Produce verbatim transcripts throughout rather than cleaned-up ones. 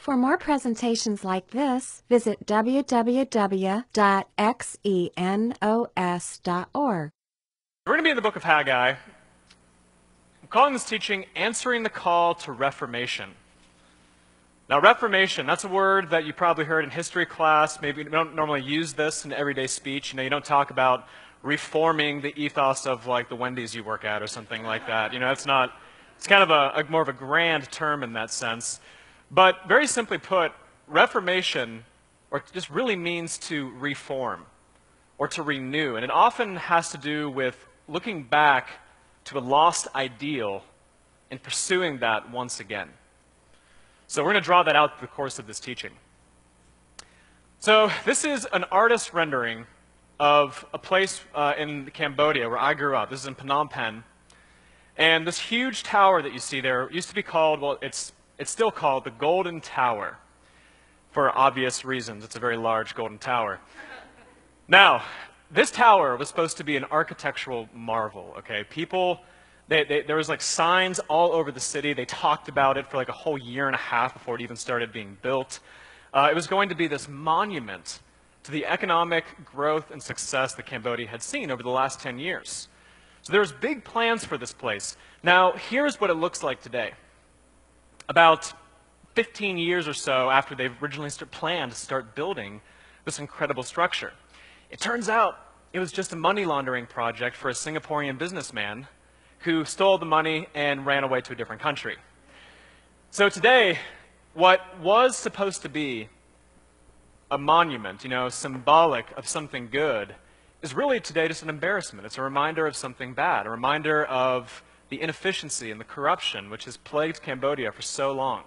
For more presentations like this, visit w w w dot xenos dot org. We're going to be in the book of Haggai. I'm calling this teaching Answering the Call to Reformation. Now, Reformation, that's a word that you probably heard in history class. Maybe you don't normally use this in everyday speech. You know, you don't talk about reforming the ethos of, like, the Wendy's you work at or something like that. You know, it's not, it's kind of a, a more of a grand term in that sense. But very simply put, Reformation, or just really means to reform or to renew. And it often has to do with looking back to a lost ideal and pursuing that once again. So we're going to draw that out through the course of this teaching. So this is an artist rendering of a place uh, in Cambodia where I grew up. This is in Phnom Penh. And this huge tower that you see there used to be called, well, it's, it's still called the Golden Tower for obvious reasons. It's a very large golden tower. Now, this tower was supposed to be an architectural marvel, okay? People, they, they, there was like signs all over the city. They talked about it for like a whole year and a half before it even started being built. Uh, it was going to be this monument to the economic growth and success that Cambodia had seen over the last ten years. So there was big plans for this place. Now, here's what it looks like today. About fifteen years or so after they originally start, planned to start building this incredible structure. It turns out it was just a money laundering project for a Singaporean businessman who stole the money and ran away to a different country. So today, what was supposed to be a monument, you know, symbolic of something good, is really today just an embarrassment. It's a reminder of something bad, a reminder of the inefficiency and the corruption which has plagued Cambodia for so long.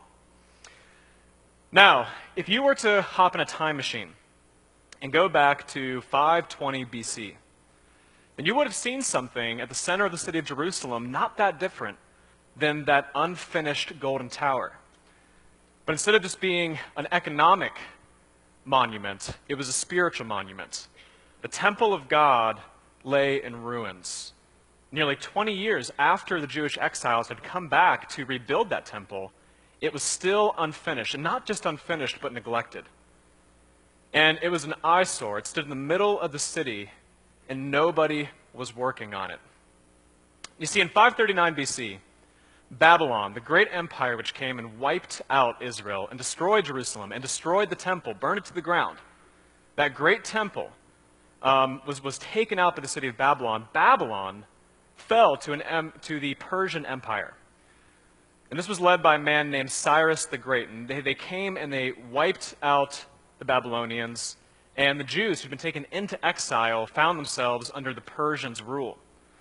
Now, if you were to hop in a time machine and go back to five twenty B C, then you would have seen something at the center of the city of Jerusalem not that different than that unfinished Golden Tower. But instead of just being an economic monument, it was a spiritual monument. The temple of God lay in ruins. Nearly twenty years after the Jewish exiles had come back to rebuild that temple, it was still unfinished, and not just unfinished, but neglected. And it was an eyesore. It stood in the middle of the city, and nobody was working on it. You see, in five thirty-nine B C, Babylon, the great empire which came and wiped out Israel and destroyed Jerusalem and destroyed the temple, burned it to the ground, that great temple um, was, was taken out by the city of Babylon. Babylon fell to, an, um, to the Persian Empire. And this was led by a man named Cyrus the Great. And they, they came and they wiped out the Babylonians, and the Jews who'd been taken into exile found themselves under the Persians' rule.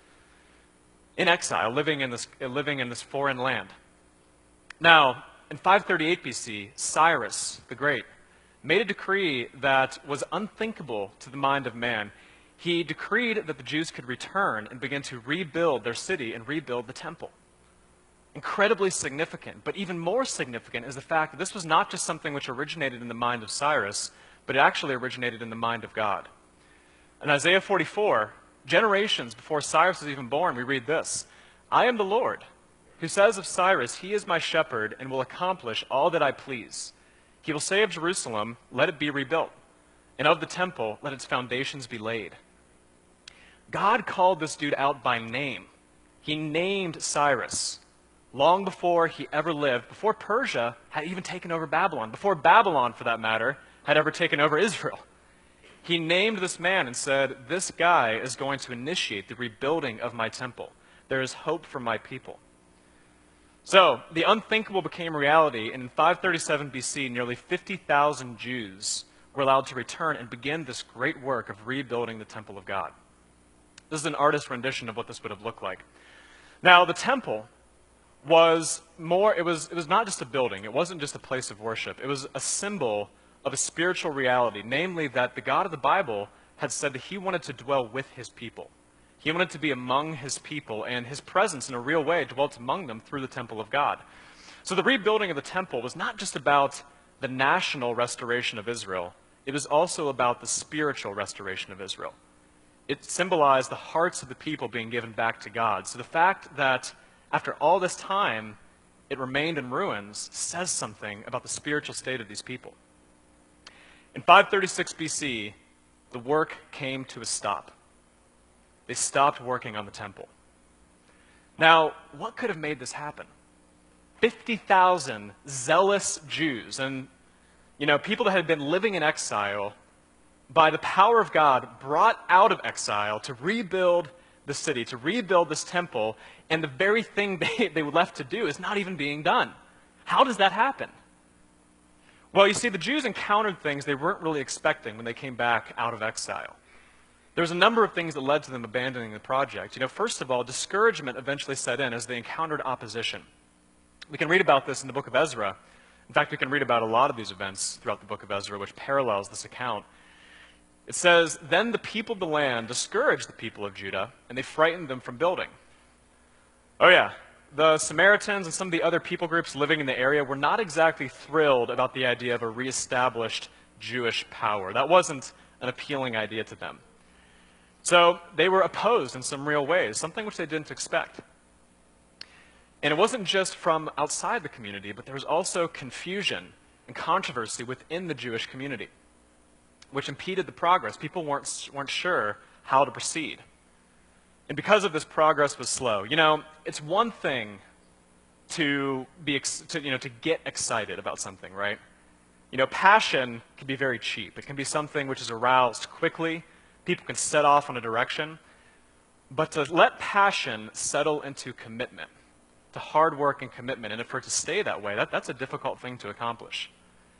In exile, living in this, living in this foreign land. Now, in five thirty-eight B C, Cyrus the Great made a decree that was unthinkable to the mind of man. He decreed that the Jews could return and begin to rebuild their city and rebuild the temple. Incredibly significant, but even more significant is the fact that this was not just something which originated in the mind of Cyrus, but it actually originated in the mind of God. In Isaiah forty-four, generations before Cyrus was even born, we read this: I am the Lord, who says of Cyrus, he is my shepherd and will accomplish all that I please. He will say of Jerusalem, let it be rebuilt, and of the temple, let its foundations be laid. God called this dude out by name. He named Cyrus long before he ever lived, before Persia had even taken over Babylon, before Babylon, for that matter, had ever taken over Israel. He named this man and said, this guy is going to initiate the rebuilding of my temple. There is hope for my people. So, the unthinkable became reality, and in five thirty-seven B C, nearly fifty thousand Jews were allowed to return and begin this great work of rebuilding the temple of God. This is an artist's rendition of what this would have looked like. Now, the temple was more, it was, it was not just a building. It wasn't just a place of worship. It was a symbol of a spiritual reality, namely that the God of the Bible had said that he wanted to dwell with his people. He wanted to be among his people, and his presence in a real way dwelt among them through the temple of God. So the rebuilding of the temple was not just about the national restoration of Israel. It was also about the spiritual restoration of Israel. It symbolized the hearts of the people being given back to God. So the fact that after all this time, it remained in ruins says something about the spiritual state of these people. In five thirty-six B C, the work came to a stop. They stopped working on the temple. Now, what could have made this happen? fifty thousand zealous Jews and, you know, people that had been living in exile, by the power of God, brought out of exile to rebuild the city, to rebuild this temple, and the very thing they, they were left to do is not even being done. How does that happen? Well, you see, the Jews encountered things they weren't really expecting when they came back out of exile. There was a number of things that led to them abandoning the project. You know, first of all, discouragement eventually set in as they encountered opposition. We can read about this in the book of Ezra. In fact, we can read about a lot of these events throughout the book of Ezra, which parallels this account. It says, "Then the people of the land discouraged the people of Judah, and they frightened them from building." Oh yeah, the Samaritans and some of the other people groups living in the area were not exactly thrilled about the idea of a reestablished Jewish power. That wasn't an appealing idea to them. So they were opposed in some real ways, something which they didn't expect. And it wasn't just from outside the community, but there was also confusion and controversy within the Jewish community, which impeded the progress. People weren't, weren't sure how to proceed. And because of this, progress was slow. You know, it's one thing to, be ex to, you know, to get excited about something, right? You know, passion can be very cheap. It can be something which is aroused quickly. People can set off on a direction. But to let passion settle into commitment, to hard work and commitment, and for it to stay that way, that, that's a difficult thing to accomplish.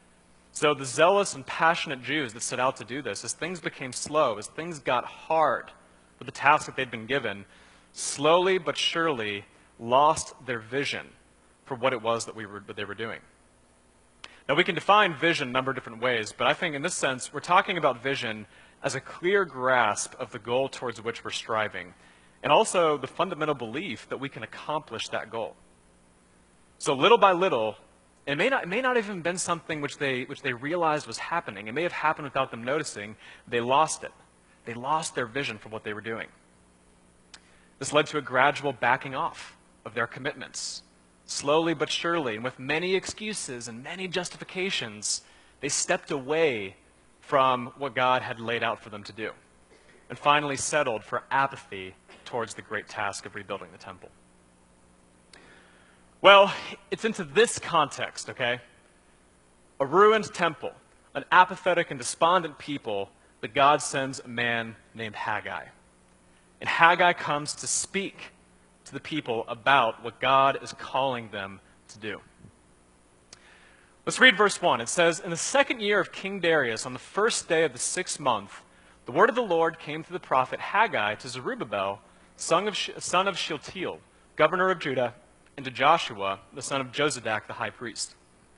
So the zealous and passionate Jews that set out to do this, as things became slow, as things got hard with the task that they'd been given, slowly but surely lost their vision for what it was that, we were, that they were doing. Now, we can define vision a number of different ways, but I think in this sense, we're talking about vision as a clear grasp of the goal towards which we're striving, and also the fundamental belief that we can accomplish that goal. So little by little, it may not, it may not even have been something which they, which they realized was happening. It may have happened without them noticing. They lost it. They lost their vision for what they were doing. This led to a gradual backing off of their commitments. Slowly but surely, and with many excuses and many justifications, they stepped away from what God had laid out for them to do, and finally settled for apathy towards the great task of rebuilding the temple. Well, it's into this context, okay? A ruined temple, an apathetic and despondent people, that God sends a man named Haggai. And Haggai comes to speak to the people about what God is calling them to do. Let's read verse one. It says, "In the second year of King Darius, on the first day of the sixth month, the word of the Lord came to the prophet Haggai to Zerubbabel, son of, son of Shealtiel, governor of Judah, and to Joshua, the son of Jozadak, the high priest."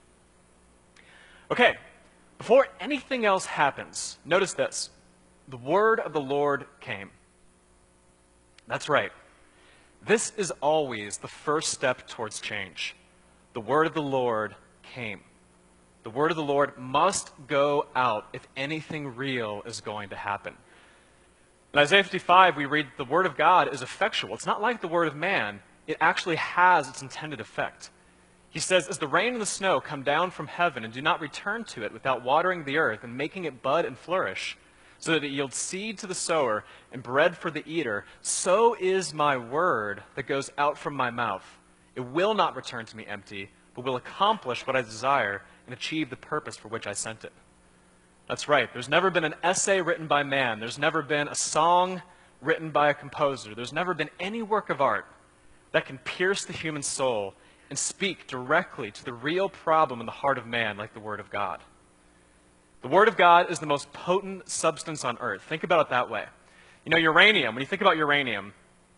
Okay, before anything else happens, notice this. The word of the Lord came. That's right. This is always the first step towards change. The word of the Lord came. The word of the Lord must go out if anything real is going to happen. In Isaiah fifty-five, we read the word of God is effectual. It's not like the word of man. It actually has its intended effect. He says, "As the rain and the snow come down from heaven and do not return to it without watering the earth and making it bud and flourish, so that it yields seed to the sower and bread for the eater, so is my word that goes out from my mouth. It will not return to me empty, but will accomplish what I desire and achieve the purpose for which I sent it." That's right. There's never been an essay written by man. There's never been a song written by a composer. There's never been any work of art that can pierce the human soul and speak directly to the real problem in the heart of man like the Word of God. The Word of God is the most potent substance on earth. Think about it that way. You know, uranium, when you think about uranium,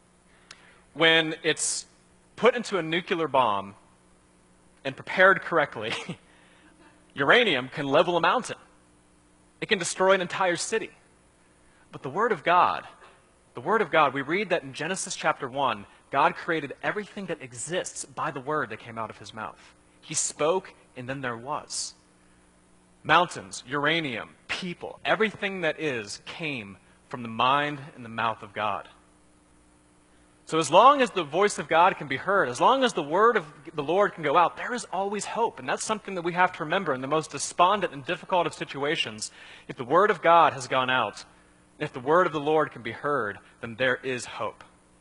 when it's put into a nuclear bomb and prepared correctly, uranium can level a mountain. It can destroy an entire city. But the Word of God, the Word of God, we read that in Genesis chapter one, God created everything that exists by the word that came out of his mouth. He spoke, and then there was. Mountains, uranium, people, everything that is came from the mind and the mouth of God. So as long as the voice of God can be heard, as long as the word of the Lord can go out, there is always hope. And that's something that we have to remember in the most despondent and difficult of situations. If the word of God has gone out, if the word of the Lord can be heard, then there is hope.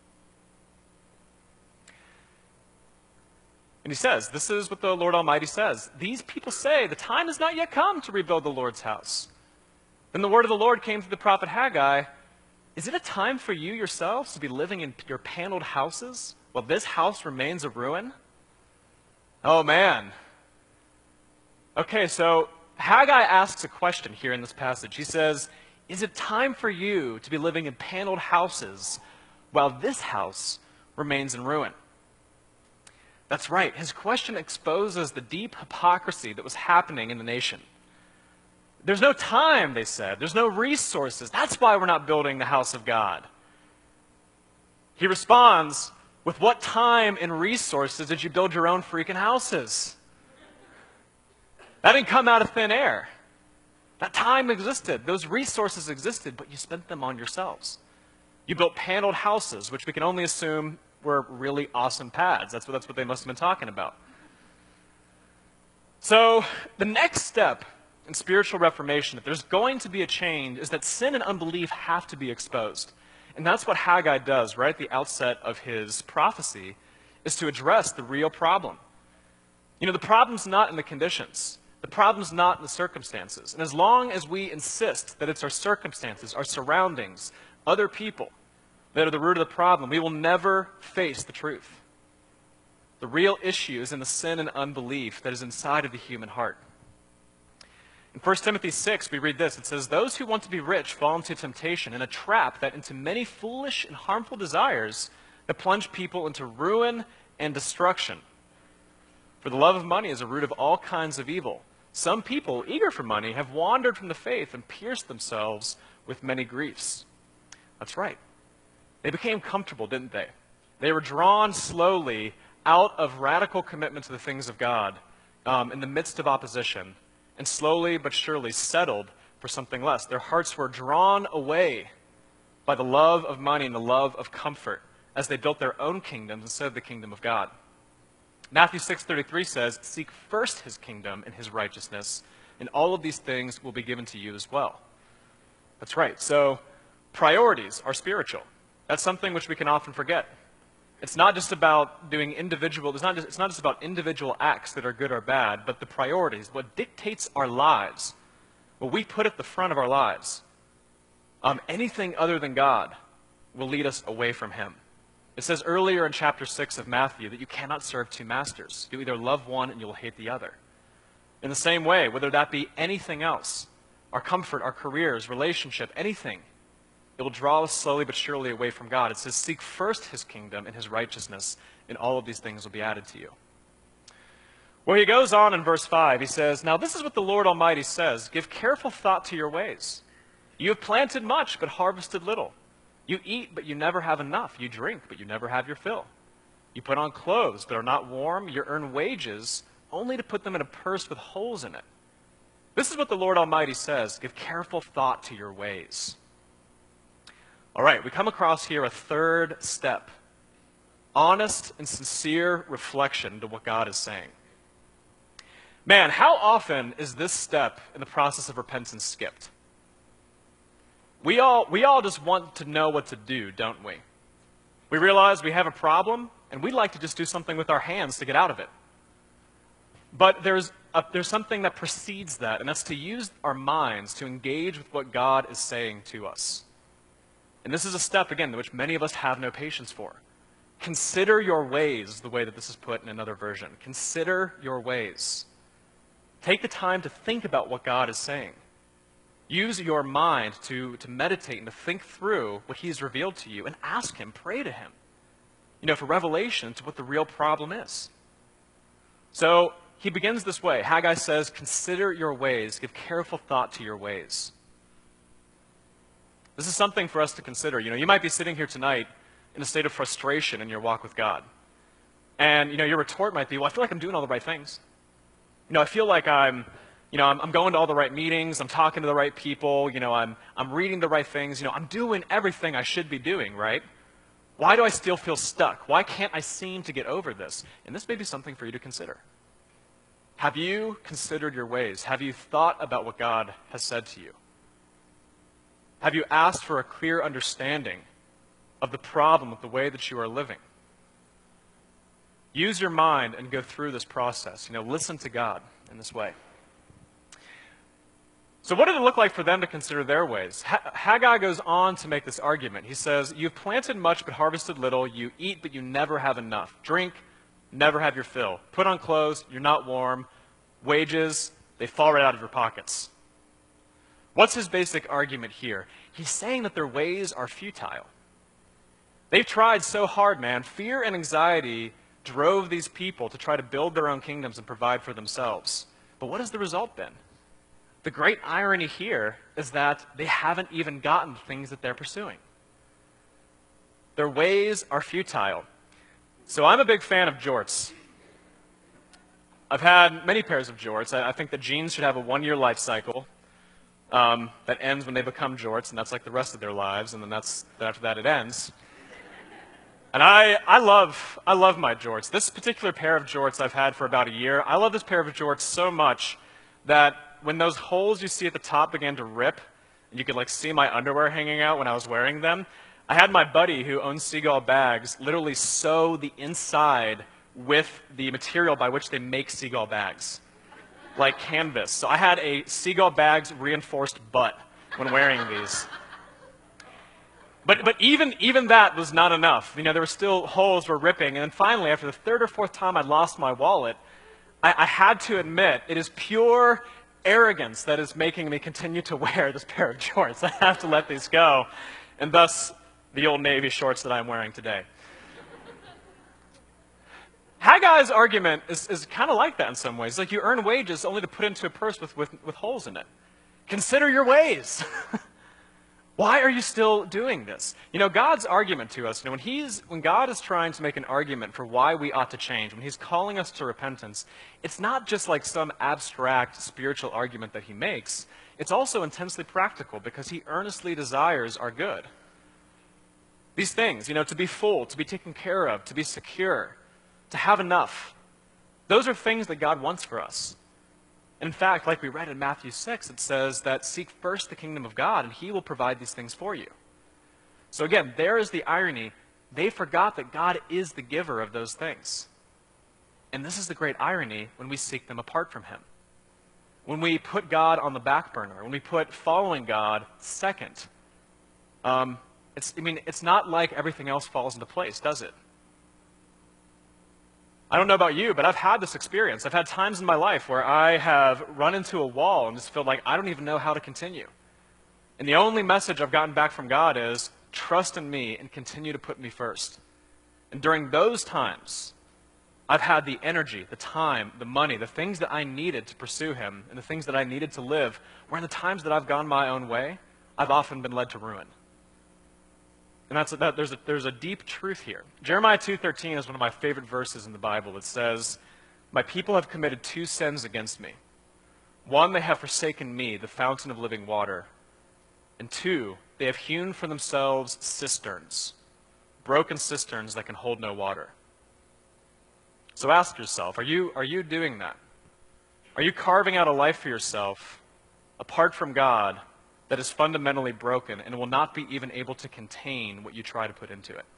And he says, this is what the Lord Almighty says. These people say, the time has not yet come to rebuild the Lord's house. Then the word of the Lord came through the prophet Haggai. Is it a time for you yourselves to be living in your paneled houses while this house remains a ruin? Oh, man. Okay, so Haggai asks a question here in this passage. He says, is it time for you to be living in paneled houses while this house remains in ruin? That's right. His question exposes the deep hypocrisy that was happening in the nation. There's no time, they said. There's no resources. That's why we're not building the house of God. He responds, with what time and resources did you build your own freaking houses? That didn't come out of thin air. That time existed. Those resources existed, but you spent them on yourselves. You built paneled houses, which we can only assume were really awesome pads. That's what, that's what they must have been talking about. So the next step in spiritual reformation, if there's going to be a change, is that sin and unbelief have to be exposed. And that's what Haggai does right at the outset of his prophecy, is to address the real problem. You know, the problem's not in the conditions. The problem's not in the circumstances. And as long as we insist that it's our circumstances, our surroundings, other people that are the root of the problem, we will never face the truth. The real issue is in the sin and unbelief that is inside of the human heart. In First Timothy six, we read this. It says, those who want to be rich fall into temptation and a trap that into many foolish and harmful desires that plunge people into ruin and destruction. For the love of money is a root of all kinds of evil. Some people, eager for money, have wandered from the faith and pierced themselves with many griefs. That's right. They became comfortable, didn't they? They were drawn slowly out of radical commitment to the things of God um, in the midst of opposition, and slowly but surely settled for something less. Their hearts were drawn away by the love of money and the love of comfort as they built their own kingdoms instead of the kingdom of God. Matthew six thirty-three says, seek first his kingdom and his righteousness, and all of these things will be given to you as well. That's right. So priorities are spiritual. That's something which we can often forget. It's not just about doing individual, it's not just, it's not just about individual acts that are good or bad, but the priorities, what dictates our lives, what we put at the front of our lives. Um, anything other than God will lead us away from him. It says earlier in chapter six of Matthew that you cannot serve two masters. You either love one and you'll hate the other. In the same way, whether that be anything else, our comfort, our careers, relationship, anything, it will draw us slowly but surely away from God. It says, seek first his kingdom and his righteousness, and all of these things will be added to you. Well, he goes on in verse five. He says, now this is what the Lord Almighty says. Give careful thought to your ways. You have planted much, but harvested little. You eat, but you never have enough. You drink, but you never have your fill. You put on clothes, but are not warm. You earn wages, only to put them in a purse with holes in it. This is what the Lord Almighty says. Give careful thought to your ways. All right, we come across here a third step. Honest and sincere reflection to what God is saying. Man, how often is this step in the process of repentance skipped? We all, we all just want to know what to do, don't we? We realize we have a problem, and we'd like to just do something with our hands to get out of it. But there's, a, there's something that precedes that, and that's to use our minds to engage with what God is saying to us. And this is a step, again, which many of us have no patience for. Consider your ways, the way that this is put in another version. Consider your ways. Take the time to think about what God is saying. Use your mind to, to meditate and to think through what he's revealed to you, and ask him, pray to him, you know, for revelation to what the real problem is. So he begins this way. Haggai says, consider your ways, give careful thought to your ways. This is something for us to consider. You know, you might be sitting here tonight in a state of frustration in your walk with God. And, you know, your retort might be, well, I feel like I'm doing all the right things. You know, I feel like I'm, you know, I'm, I'm going to all the right meetings, I'm talking to the right people, you know, I'm, I'm reading the right things, you know, I'm doing everything I should be doing, right? Why do I still feel stuck? Why can't I seem to get over this? And this may be something for you to consider. Have you considered your ways? Have you thought about what God has said to you? Have you asked for a clear understanding of the problem with the way that you are living? Use your mind and go through this process. You know, listen to God in this way. So what did it look like for them to consider their ways? Haggai goes on to make this argument. He says, you've planted much but harvested little. You eat but you never have enough. Drink, never have your fill. Put on clothes, you're not warm. Wages, they fall right out of your pockets. What's his basic argument here? He's saying that their ways are futile. They've tried so hard, man. Fear and anxiety drove these people to try to build their own kingdoms and provide for themselves. But what has the result been? The great irony here is that they haven't even gotten the things that they're pursuing. Their ways are futile. So I'm a big fan of jorts. I've had many pairs of jorts. I, I think that jeans should have a one-year life cycle um, that ends when they become jorts, and that's like the rest of their lives, and then that's after that it ends. And I, I love I love my jorts. This particular pair of jorts I've had for about a year. I love this pair of jorts so much that when those holes you see at the top began to rip, and you could like see my underwear hanging out when I was wearing them, I had my buddy who owns Seagull bags literally sew the inside with the material by which they make Seagull bags, like canvas. So I had a Seagull bags reinforced butt when wearing these. But, but even, even that was not enough. You know, there were still holes were ripping. And then finally, after the third or fourth time I'd lost my wallet, I, I had to admit it is pure arrogance that is making me continue to wear this pair of shorts. I have to let these go. And thus, the Old Navy shorts that I'm wearing today. Haggai's argument is, is kind of like that in some ways. Like you earn wages only to put into a purse with, with, with holes in it. Consider your ways. Why are you still doing this? You know, God's argument to us, you know, when, he's, when God is trying to make an argument for why we ought to change, when he's calling us to repentance, it's not just like some abstract spiritual argument that he makes. It's also intensely practical because he earnestly desires our good. These things, you know, to be full, to be taken care of, to be secure, to have enough, those are things that God wants for us. In fact, like we read in Matthew six, it says that seek first the kingdom of God, and he will provide these things for you. So again, there is the irony. They forgot that God is the giver of those things. And this is the great irony when we seek them apart from him. When we put God on the back burner, when we put following God second. Um, it's, I mean, it's not like everything else falls into place, does it? I don't know about you, but I've had this experience. I've had times in my life where I have run into a wall and just felt like I don't even know how to continue. And the only message I've gotten back from God is, trust in me and continue to put me first. And during those times, I've had the energy, the time, the money, the things that I needed to pursue him, and the things that I needed to live, where in the times that I've gone my own way, I've often been led to ruin. And that's, that, there's, a, there's a deep truth here. Jeremiah two thirteen is one of my favorite verses in the Bible. It says, my people have committed two sins against me. One, they have forsaken me, the fountain of living water. And two, they have hewn for themselves cisterns, broken cisterns that can hold no water. So ask yourself, are you, are you doing that? Are you carving out a life for yourself apart from God that is fundamentally broken and will not be even able to contain what you try to put into it?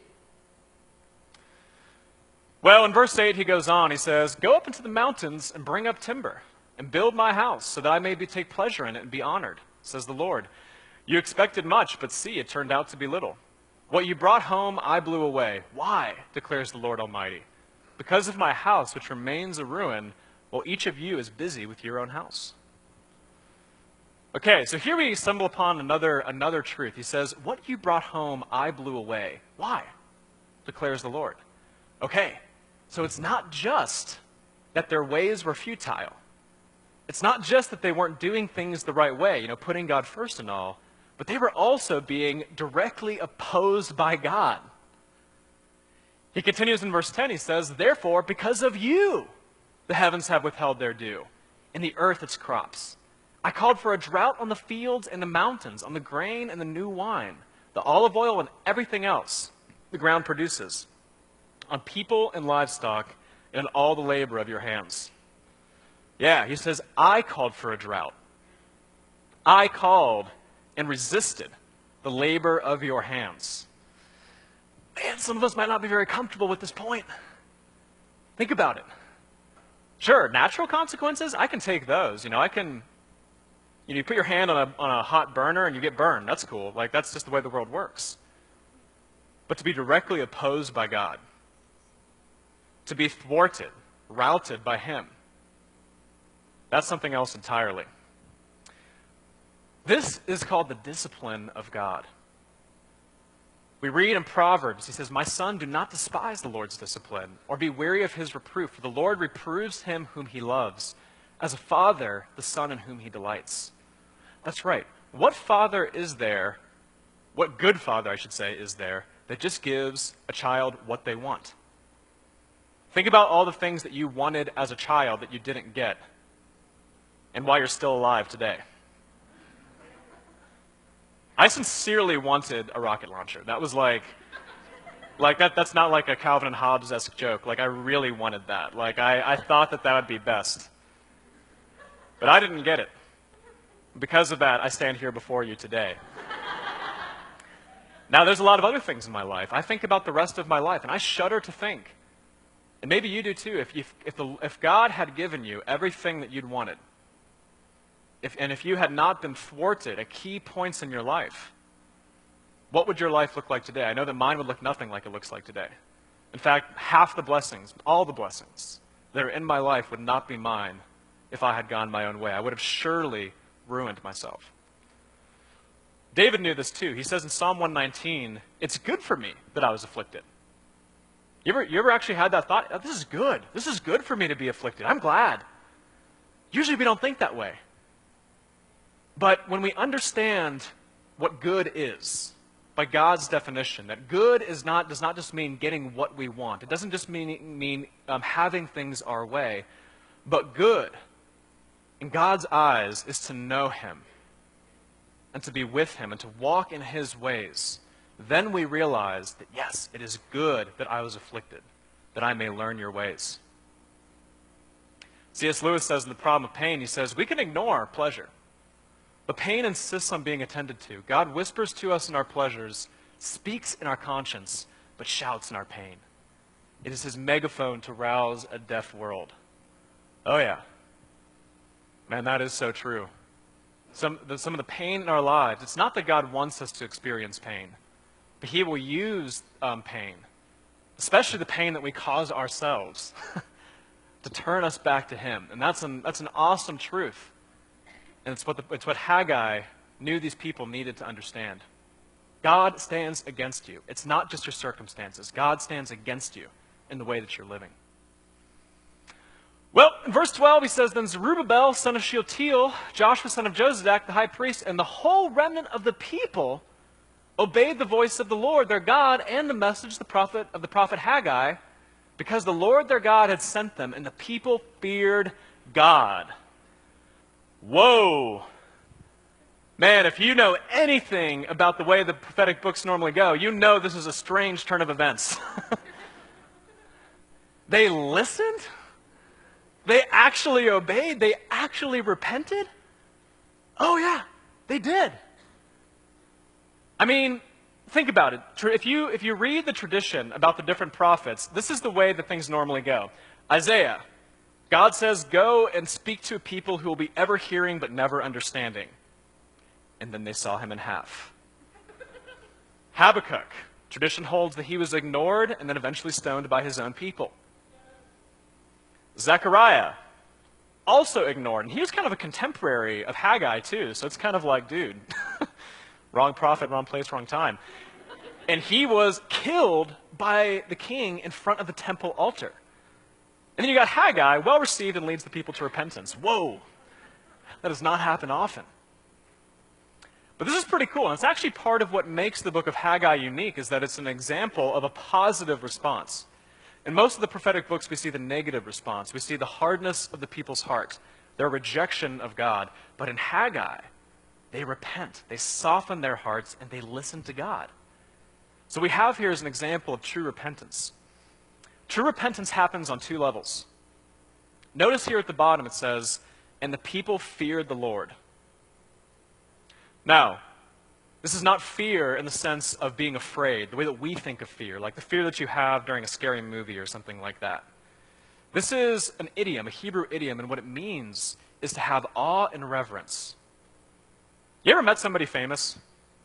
Well, in verse eight, he goes on. He says, go up into the mountains and bring up timber and build my house so that I may be, take pleasure in it and be honored, says the Lord. You expected much, but see, it turned out to be little. What you brought home, I blew away. Why, declares the Lord Almighty? Because of my house, which remains a ruin, while each of you is busy with your own house. Okay, so here we stumble upon another, another truth. He says, what you brought home, I blew away. Why? Declares the Lord. Okay, so it's not just that their ways were futile. It's not just that they weren't doing things the right way, you know, putting God first and all, but they were also being directly opposed by God. He continues in verse ten, he says, therefore, because of you, the heavens have withheld their dew, and the earth its crops. I called for a drought on the fields and the mountains, on the grain and the new wine, the olive oil and everything else. the ground produces, on people and livestock, and on all the labor of your hands. Yeah, he says, I called for a drought. I called and resisted the labor of your hands. Man, some of us might not be very comfortable with this point. Think about it. Sure, natural consequences, I can take those. You know, I can, you know, you put your hand on a, on a hot burner and you get burned. That's cool. Like, that's just the way the world works. But to be directly opposed by God, to be thwarted, routed by him, that's something else entirely. This is called the discipline of God. We read in Proverbs, he says, my son, do not despise the Lord's discipline, or be weary of his reproof, for the Lord reproves him whom he loves, as a father the son in whom he delights. That's right. What father is there, what good father, I should say, is there, that just gives a child what they want? Think about all the things that you wanted as a child that you didn't get, and why you're still alive today. I sincerely wanted a rocket launcher. That was like, like that, that's not like a Calvin and Hobbes-esque joke. Like, I really wanted that. Like, I, I thought that that would be best. But I didn't get it. Because of that, I stand here before you today. Now, there's a lot of other things in my life. I think about the rest of my life, and I shudder to think, and maybe you do too, if, you, if, the, if God had given you everything that you'd wanted, If, and if you had not been thwarted at key points in your life, what would your life look like today? I know that mine would look nothing like it looks like today. In fact, half the blessings, all the blessings that are in my life would not be mine if I had gone my own way. I would have surely ruined myself. David knew this too. He says in Psalm one nineteen, it's good for me that I was afflicted. You ever, you ever actually had that thought? Oh, this is good. This is good for me to be afflicted. I'm glad. Usually we don't think that way. But when we understand what good is, by God's definition, that good is not, does not just mean getting what we want. It doesn't just mean, mean um, having things our way. But good, in God's eyes, is to know him and to be with him and to walk in his ways. Then we realize that, yes, it is good that I was afflicted, that I may learn your ways. C S Lewis says in The Problem of Pain, he says, we can ignore pleasure, but pain insists on being attended to. God whispers to us in our pleasures, speaks in our conscience, but shouts in our pain. It is his megaphone to rouse a deaf world. Oh yeah. Man, that is so true. Some, the, some of the pain in our lives, it's not that God wants us to experience pain, but he will use um, pain, especially the pain that we cause ourselves, to turn us back to him. And that's an, that's an awesome truth. And it's what, the, it's what Haggai knew these people needed to understand. God stands against you. It's not just your circumstances. God stands against you in the way that you're living. Well, in verse twelve, he says, then Zerubbabel, son of Shealtiel, Joshua, son of Jozadak, the high priest, and the whole remnant of the people obeyed the voice of the Lord their God and the message the prophet, of the prophet Haggai, because the Lord their God had sent them, and the people feared God. Whoa. Man, if you know anything about the way the prophetic books normally go, you know this is a strange turn of events. They listened? They actually obeyed? They actually repented? Oh yeah, they did. I mean, think about it. If you, if you read the tradition about the different prophets, this is the way that things normally go. Isaiah, God says, go and speak to people who will be ever hearing but never understanding. And then they saw him in half. Habakkuk, tradition holds that he was ignored and then eventually stoned by his own people. Zechariah, also ignored. And he was kind of a contemporary of Haggai too, so it's kind of like, dude, wrong prophet, wrong place, wrong time. And he was killed by the king in front of the temple altar. And then you got Haggai, well received and leads the people to repentance. Whoa, that does not happen often. But this is pretty cool, and it's actually part of what makes the book of Haggai unique, is that it's an example of a positive response. In most of the prophetic books, we see the negative response. We see the hardness of the people's heart, their rejection of God. But in Haggai, they repent, they soften their hearts, and they listen to God. So we have here is an example of true repentance. True repentance happens on two levels. Notice here at the bottom it says, and the people feared the Lord. Now, this is not fear in the sense of being afraid, the way that we think of fear, like the fear that you have during a scary movie or something like that. This is an idiom, a Hebrew idiom, and what it means is to have awe and reverence. You ever met somebody famous?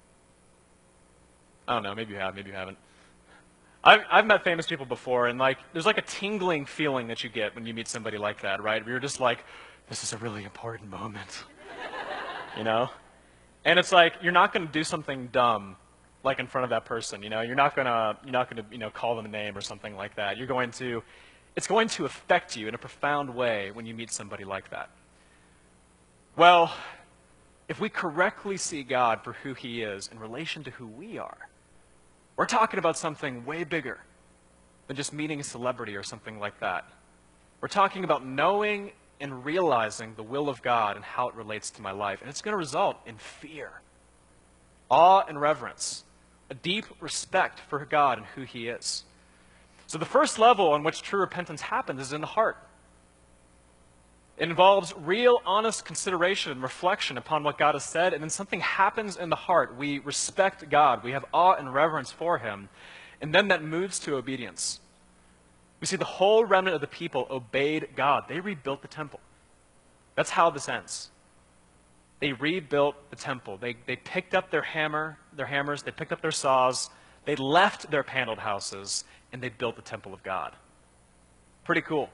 I don't know, maybe you have, maybe you haven't. I've, I've met famous people before, and like, there's like a tingling feeling that you get when you meet somebody like that, right? Where you're just like, this is a really important moment, you know? And it's like, you're not going to do something dumb, like in front of that person, you know? You're not going to, you're not going to, you know, call them a name or something like that. You're going to, it's going to affect you in a profound way when you meet somebody like that. Well, if we correctly see God for who he is in relation to who we are, we're talking about something way bigger than just meeting a celebrity or something like that. We're talking about knowing and realizing the will of God and how it relates to my life. And it's going to result in fear, awe and reverence, a deep respect for God and who he is. So the first level on which true repentance happens is in the heart. It involves real, honest consideration and reflection upon what God has said, and then something happens in the heart. We respect God. We have awe and reverence for him, and then that moves to obedience. We see the whole remnant of the people obeyed God. They rebuilt the temple. That's how this ends. They rebuilt the temple. They, they picked up their hammer, their hammers, they picked up their saws, they left their paneled houses, and they built the temple of God. Pretty cool.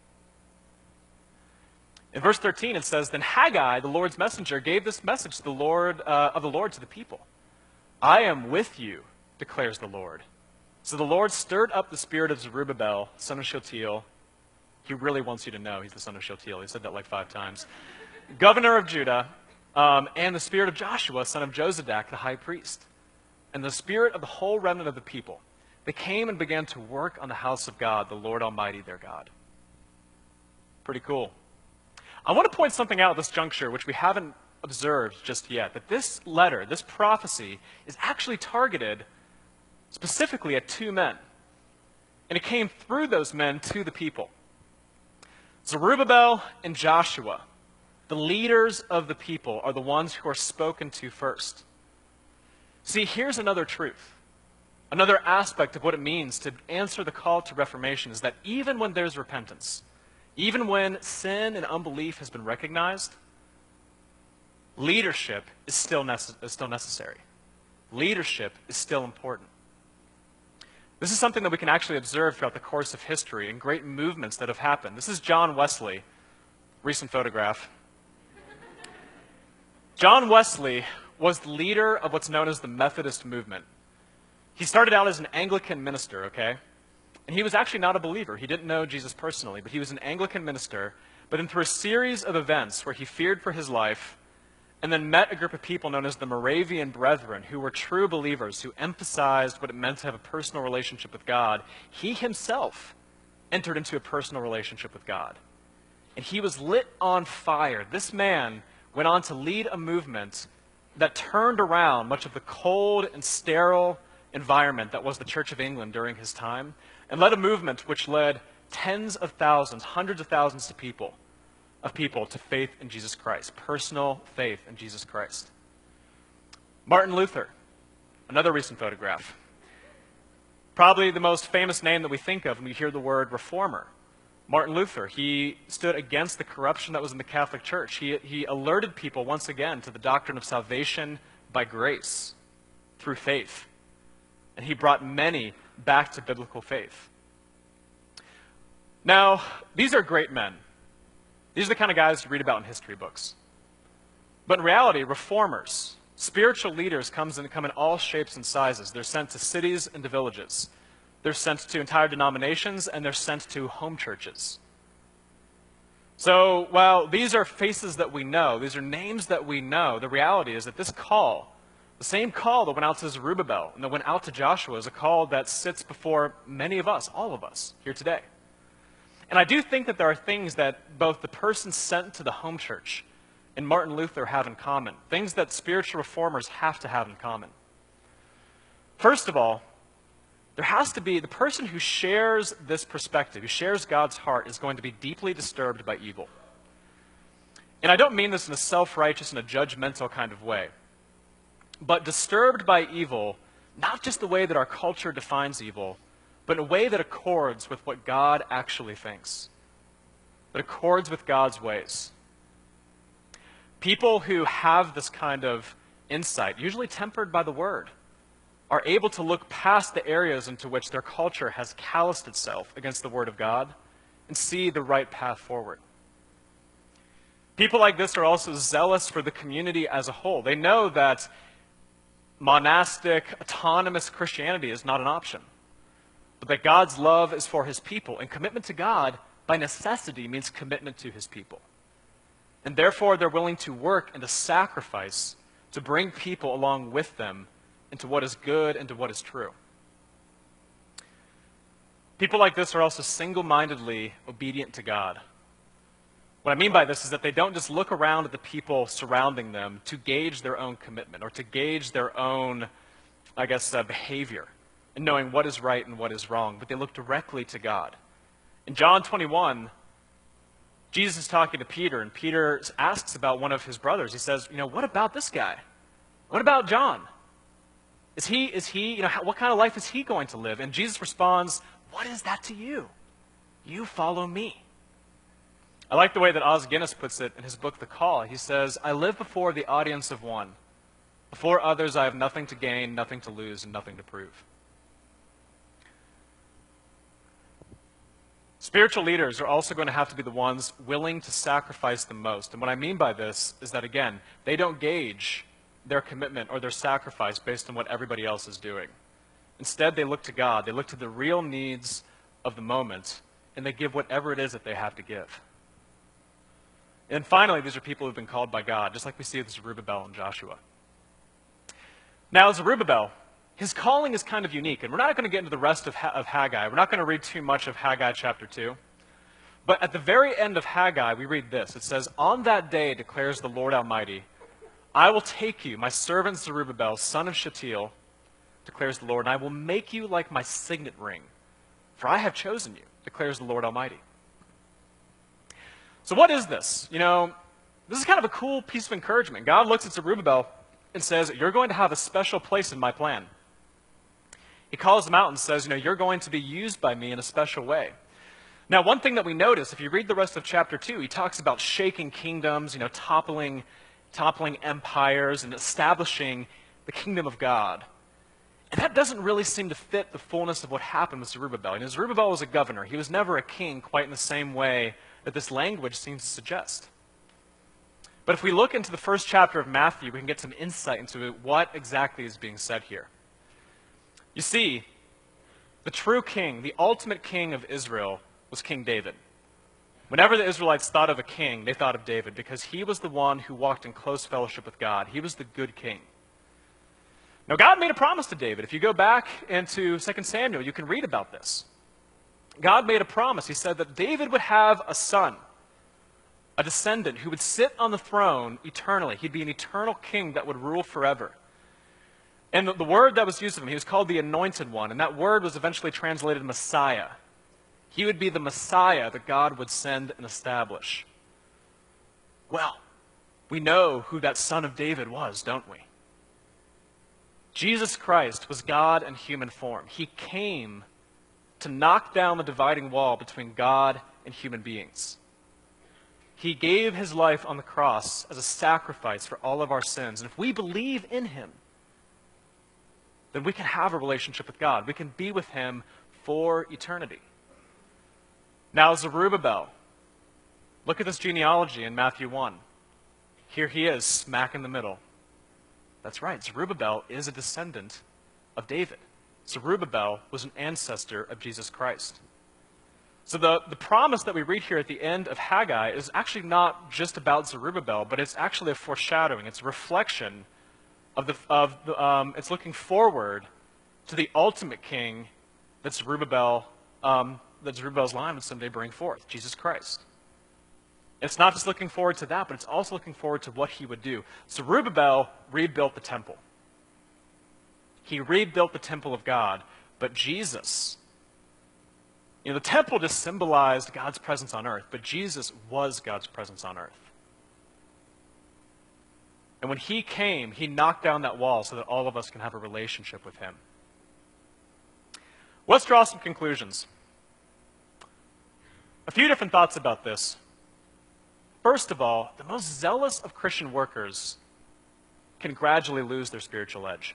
In verse thirteen, it says, then Haggai, the Lord's messenger, gave this message to the Lord, uh, of the Lord to the people. I am with you, declares the Lord. So the Lord stirred up the spirit of Zerubbabel, son of Shealtiel. He really wants you to know he's the son of Shealtiel. He said that like five times. Governor of Judah, um, and the spirit of Joshua, son of Jozadak, the high priest. And the spirit of the whole remnant of the people. They came and began to work on the house of God, the Lord Almighty, their God. Pretty cool. I want to point something out at this juncture, which we haven't observed just yet, that this letter, this prophecy, is actually targeted specifically at two men. And it came through those men to the people. Zerubbabel and Joshua, the leaders of the people, are the ones who are spoken to first. See, here's another truth. Another aspect of what it means to answer the call to reformation is that even when there's repentance, even when sin and unbelief has been recognized, leadership is still, nece- is still necessary. Leadership is still important. This is something that we can actually observe throughout the course of history and great movements that have happened. This is John Wesley, recent photograph. John Wesley was the leader of what's known as the Methodist movement. He started out as an Anglican minister, okay? And he was actually not a believer. He didn't know Jesus personally, but he was an Anglican minister. But then through a series of events where he feared for his life and then met a group of people known as the Moravian Brethren, who were true believers, who emphasized what it meant to have a personal relationship with God, he himself entered into a personal relationship with God. And he was lit on fire. This man went on to lead a movement that turned around much of the cold and sterile environment that was the Church of England during his time, and led a movement which led tens of thousands, hundreds of thousands of people, of people to faith in Jesus Christ, personal faith in Jesus Christ. Martin Luther, another recent photograph. Probably the most famous name that we think of when we hear the word reformer. Martin Luther, he stood against the corruption that was in the Catholic Church. He, he alerted people once again to the doctrine of salvation by grace, through faith. And he brought many back to biblical faith. Now, these are great men. These are the kind of guys you read about in history books. But in reality, reformers, spiritual leaders comes in, come in all shapes and sizes. They're sent to cities and to villages. They're sent to entire denominations, and they're sent to home churches. So while these are faces that we know, these are names that we know, the reality is that this call, the same call that went out to Zerubbabel and that went out to Joshua, is a call that sits before many of us, all of us, here today. And I do think that there are things that both the person sent to the home church and Martin Luther have in common, things that spiritual reformers have to have in common. First of all, there has to be, the person who shares this perspective, who shares God's heart, is going to be deeply disturbed by evil. And I don't mean this in a self-righteous and a judgmental kind of way, but disturbed by evil, not just the way that our culture defines evil, but in a way that accords with what God actually thinks, that accords with God's ways. People who have this kind of insight, usually tempered by the Word, are able to look past the areas into which their culture has calloused itself against the Word of God and see the right path forward. People like this are also zealous for the community as a whole. They know that monastic, autonomous Christianity is not an option, but that God's love is for his people, and commitment to God, by necessity, means commitment to his people. And therefore, they're willing to work and to sacrifice to bring people along with them into what is good and to what is true. People like this are also single-mindedly obedient to God. What I mean by this is that they don't just look around at the people surrounding them to gauge their own commitment or to gauge their own, I guess, uh, behavior and knowing what is right and what is wrong, but they look directly to God. In John twenty-one, Jesus is talking to Peter, and Peter asks about one of his brothers. He says, you know, what about this guy? What about John? Is he, is he, you know, how, what kind of life is he going to live? And Jesus responds, what is that to you? You follow me. I like the way that Os Guinness puts it in his book, The Call. He says, I live before the audience of one. Before others, I have nothing to gain, nothing to lose, and nothing to prove. Spiritual leaders are also going to have to be the ones willing to sacrifice the most. And what I mean by this is that, again, they don't gauge their commitment or their sacrifice based on what everybody else is doing. Instead, they look to God. They look to the real needs of the moment, and they give whatever it is that they have to give. And finally, these are people who have been called by God, just like we see with Zerubbabel and Joshua. Now, Zerubbabel, his calling is kind of unique, and we're not going to get into the rest of, ha- of Haggai. We're not going to read too much of Haggai chapter two. But at the very end of Haggai, we read this. It says, on that day, declares the Lord Almighty, I will take you, my servant Zerubbabel, son of Shealtiel, declares the Lord, and I will make you like my signet ring, for I have chosen you, declares the Lord Almighty. So what is this? You know, this is kind of a cool piece of encouragement. God looks at Zerubbabel and says, you're going to have a special place in my plan. He calls him out and says, you know, you're going to be used by me in a special way. Now, one thing that we notice, if you read the rest of chapter two, he talks about shaking kingdoms, you know, toppling, toppling empires and establishing the kingdom of God. And that doesn't really seem to fit the fullness of what happened with Zerubbabel. You know, Zerubbabel was a governor. He was never a king quite in the same way that this language seems to suggest. But if we look into the first chapter of Matthew, we can get some insight into what exactly is being said here. You see, the true king, the ultimate king of Israel, was King David. Whenever the Israelites thought of a king, they thought of David because he was the one who walked in close fellowship with God. He was the good king. Now, God made a promise to David. If you go back into Second Samuel, you can read about this. God made a promise. He said that David would have a son, a descendant who would sit on the throne eternally. He'd be an eternal king that would rule forever. And the, the word that was used of him, he was called the Anointed One, and that word was eventually translated Messiah. He would be the Messiah that God would send and establish. Well, we know who that son of David was, don't we? Jesus Christ was God in human form. He came to knock down the dividing wall between God and human beings. He gave his life on the cross as a sacrifice for all of our sins. And if we believe in him, then we can have a relationship with God. We can be with him for eternity. Now, Zerubbabel, look at this genealogy in Matthew one. Here he is, smack in the middle. That's right, Zerubbabel is a descendant of David. Zerubbabel was an ancestor of Jesus Christ. So the, the promise that we read here at the end of Haggai is actually not just about Zerubbabel, but it's actually a foreshadowing. It's a reflection of the, of the um, it's looking forward to the ultimate king that Zerubbabel, um, that Zerubbabel's line would someday bring forth, Jesus Christ. It's not just looking forward to that, but it's also looking forward to what he would do. Zerubbabel rebuilt the temple. He rebuilt the temple of God, but Jesus. You know, the temple just symbolized God's presence on earth, but Jesus was God's presence on earth. And when he came, he knocked down that wall so that all of us can have a relationship with him. Let's draw some conclusions. A few different thoughts about this. First of all, the most zealous of Christian workers can gradually lose their spiritual edge.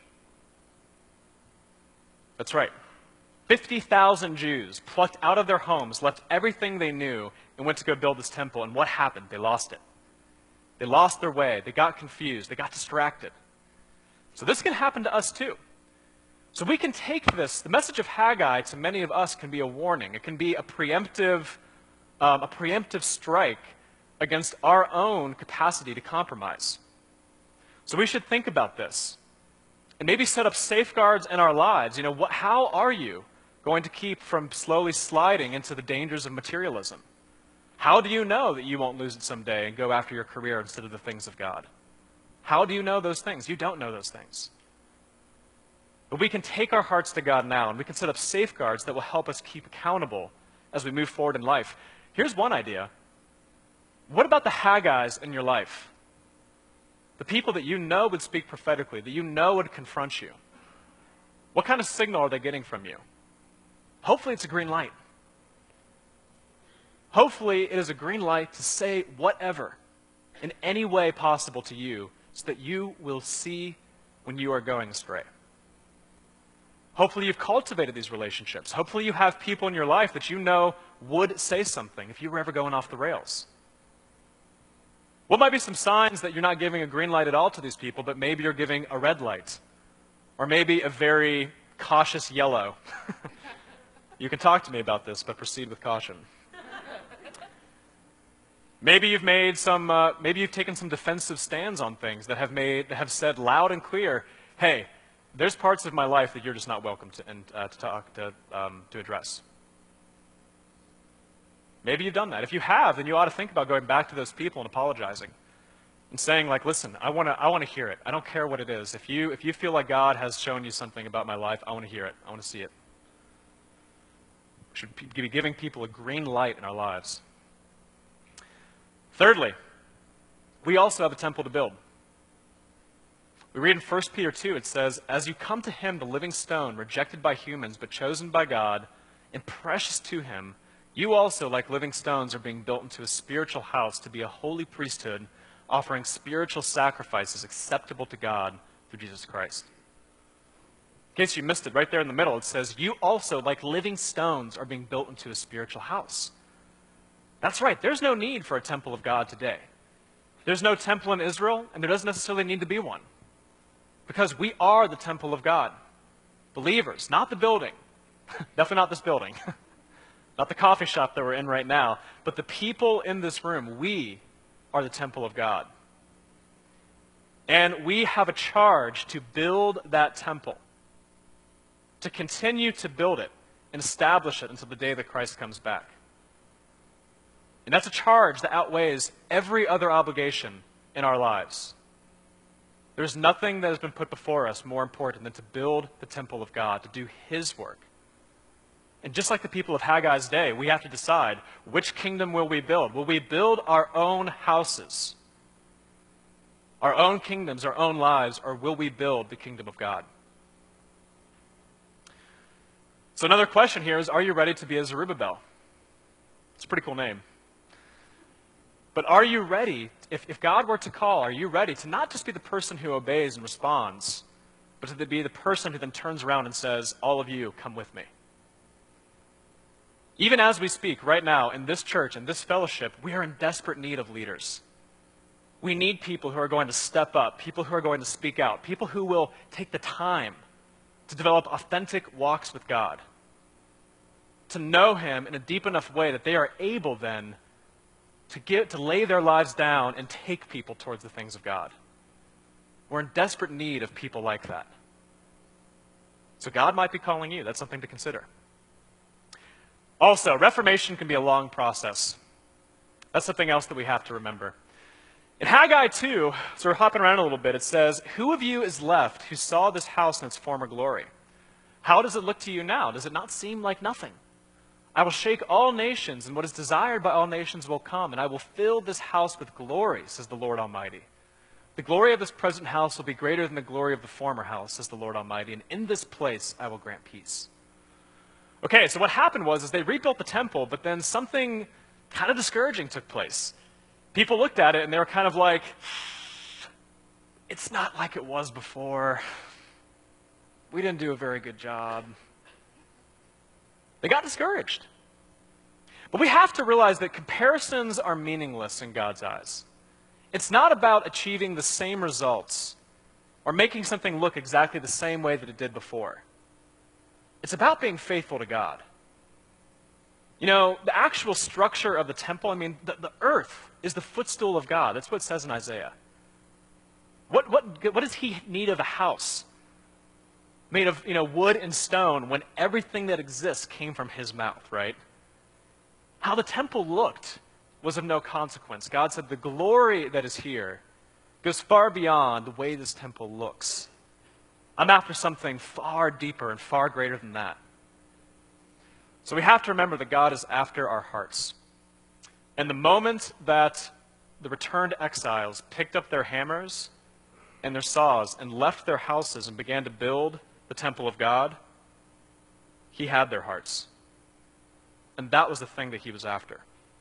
That's right. fifty thousand Jews plucked out of their homes, left everything they knew, and went to go build this temple. And what happened? They lost it. They lost their way. They got confused. They got distracted. So this can happen to us too. So we can take this, the message of Haggai to many of us can be a warning. It can be a preemptive, um, a preemptive strike against our own capacity to compromise. So we should think about this and maybe set up safeguards in our lives. You know, what, how are you going to keep from slowly sliding into the dangers of materialism? How do you know that you won't lose it someday and go after your career instead of the things of God? How do you know those things? You don't know those things. But we can take our hearts to God now, and we can set up safeguards that will help us keep accountable as we move forward in life. Here's one idea. What about the Haggais in your life? The people that you know would speak prophetically, that you know would confront you. What kind of signal are they getting from you? Hopefully it's a green light. Hopefully it is a green light to say whatever in any way possible to you so that you will see when you are going astray. Hopefully you've cultivated these relationships. Hopefully you have people in your life that you know would say something if you were ever going off the rails. What might be some signs that you're not giving a green light at all to these people, but maybe you're giving a red light? Or maybe a very cautious yellow. You can talk to me about this, but proceed with caution. Maybe you've made some, uh, maybe you've taken some defensive stands on things that have made, that have said loud and clear, hey, there's parts of my life that you're just not welcome to, and, uh, to talk, to, um, to address. Maybe you've done that. If you have, then you ought to think about going back to those people and apologizing and saying, like, listen, I want to, I want to hear it. I don't care what it is. If you, if you feel like God has shown you something about my life, I want to hear it. I want to see it. We should be giving people a green light in our lives. Thirdly, we also have a temple to build. We read in First Peter two, it says, as you come to him, the living stone, rejected by humans, but chosen by God, and precious to him, you also, like living stones, are being built into a spiritual house to be a holy priesthood, offering spiritual sacrifices acceptable to God through Jesus Christ. In case you missed it, right there in the middle, it says, you also, like living stones, are being built into a spiritual house. That's right. There's no need for a temple of God today. There's no temple in Israel, and there doesn't necessarily need to be one. Because we are the temple of God. Believers, not the building. Definitely not this building. Not the coffee shop that we're in right now. But the people in this room, we are the temple of God. And we have a charge to build that temple. To continue to build it and establish it until the day that Christ comes back. And that's a charge that outweighs every other obligation in our lives. There's nothing that has been put before us more important than to build the temple of God, to do his work. And just like the people of Haggai's day, we have to decide, which kingdom will we build? Will we build our own houses, our own kingdoms, our own lives, or will we build the kingdom of God? So another question here is, are you ready to be a Zerubbabel? It's a pretty cool name. But are you ready, if, if God were to call, are you ready to not just be the person who obeys and responds, but to be the person who then turns around and says, all of you, come with me? Even as we speak right now in this church, in this fellowship, we are in desperate need of leaders. We need people who are going to step up, people who are going to speak out, people who will take the time to develop authentic walks with God, to know him in a deep enough way that they are able then to get to lay their lives down and take people towards the things of God. We're in desperate need of people like that. So God might be calling you. That's something to consider. Also, Reformation can be a long process. That's something else that we have to remember. In Haggai two, so we're hopping around a little bit, it says, who of you is left who saw this house in its former glory? How does it look to you now? Does it not seem like nothing? I will shake all nations, and what is desired by all nations will come, and I will fill this house with glory, says the Lord Almighty. The glory of this present house will be greater than the glory of the former house, says the Lord Almighty, and in this place I will grant peace. Okay, so what happened was is they rebuilt the temple, but then something kind of discouraging took place. People looked at it, and they were kind of like, it's not like it was before. We didn't do a very good job. They got discouraged. But we have to realize that comparisons are meaningless in God's eyes. It's not about achieving the same results or making something look exactly the same way that it did before. It's about being faithful to God. You know, the actual structure of the temple, I mean, the, the earth is the footstool of God. That's what it says in Isaiah. What, what, what does he need of a house made of, you know, wood and stone when everything that exists came from his mouth, right? How the temple looked was of no consequence. God said the glory that is here goes far beyond the way this temple looks. I'm after something far deeper and far greater than that. So we have to remember that God is after our hearts. And the moment that the returned exiles picked up their hammers and their saws and left their houses and began to build the temple of God, he had their hearts. And that was the thing that he was after.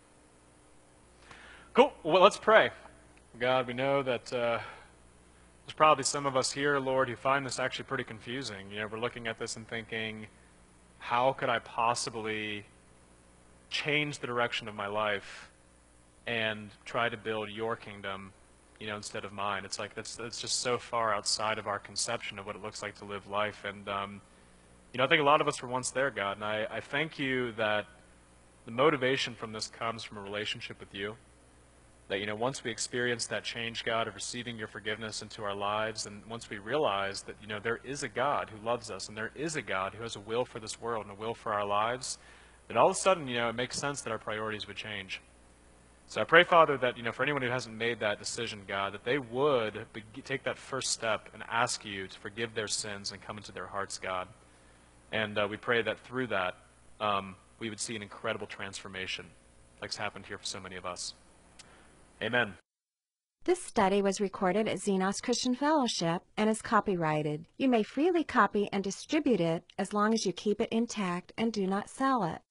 Cool. Well, let's pray. God, we know that uh, there's probably some of us here, Lord, who find this actually pretty confusing. You know, we're looking at this and thinking, how could I possibly change the direction of my life and try to build your kingdom, you know, instead of mine? It's like that's that's just so far outside of our conception of what it looks like to live life. And, um, you know, I think a lot of us were once there, God, and I, I thank you that the motivation from this comes from a relationship with you. That, you know, once we experience that change, God, of receiving your forgiveness into our lives, and once we realize that, you know, there is a God who loves us, and there is a God who has a will for this world and a will for our lives, that all of a sudden, you know, it makes sense that our priorities would change. So I pray, Father, that, you know, for anyone who hasn't made that decision, God, that they would be- take that first step and ask you to forgive their sins and come into their hearts, God. And uh, we pray that through that, um, we would see an incredible transformation, like's happened here for so many of us. Amen. This study was recorded at Xenos Christian Fellowship and is copyrighted. You may freely copy and distribute it as long as you keep it intact and do not sell it.